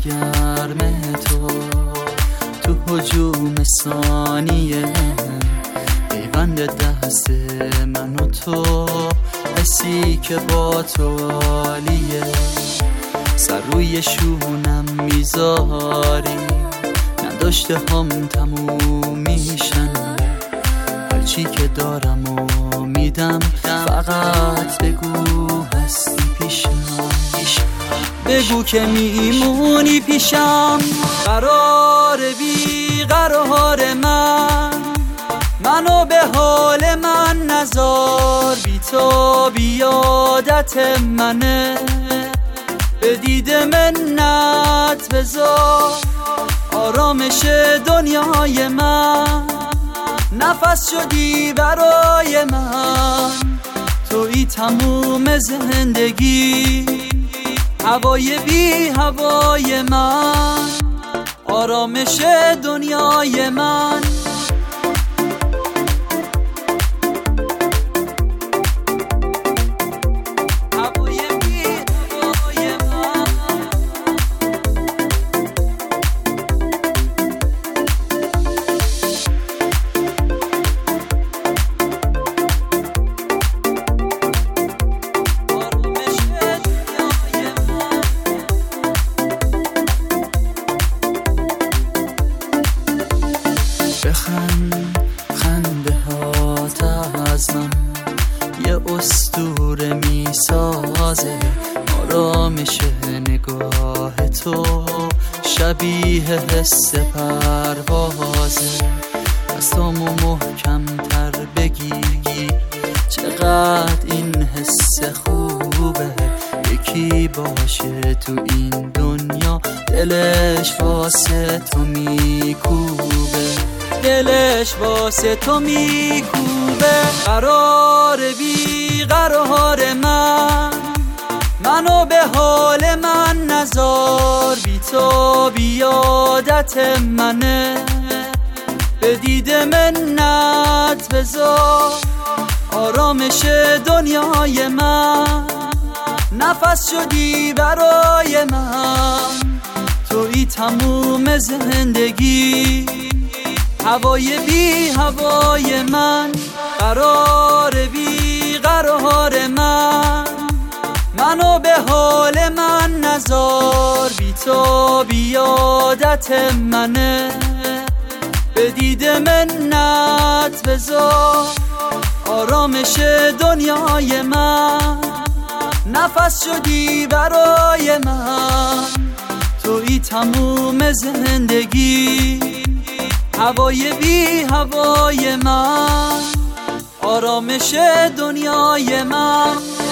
گرم تو هجوم ثانیه، پیوند دست من و تو، حسی که با تو عالیه. سر روی شونم میذاری، نداشته هم تموم میشن، هرچی که دارم و میدم، فقط بگو هستی پیشم. بگو که میمونی پیشم، قرار بی قرار منو به حال من نذار، بی تو بیادت منه، به دید منت بذار آرامش دنیای من. نفس شدی برای من، تویی تموم زندگی، هوای بی هوای من، آرامش دنیای من. بخند خنده هات از من، یه اسطوره میسازه، آرامش نگاه تو شبیه حس پروازه. دستامو محکم تر بگی، چقدر این حس خوبه، یکی باشه تو این دنیا، دلش واسه تو میکوبه، دلش واسه تو میکوبه. قرار بی قرار منو به حال من نذار، بی تو بیادت منه، به دید منت بذار آرامش دنیای من. نفس شدی برای من، تویی تموم زندگی، هوای بی هوای من، قرار بی قرار منو به حال من نذار، بی تو بیادت منه، به دید منت بذار آرامش دنیای من. نفس شدی برای من، تویی تموم زندگی، هوای بی هوای من، آرامش دنیای من.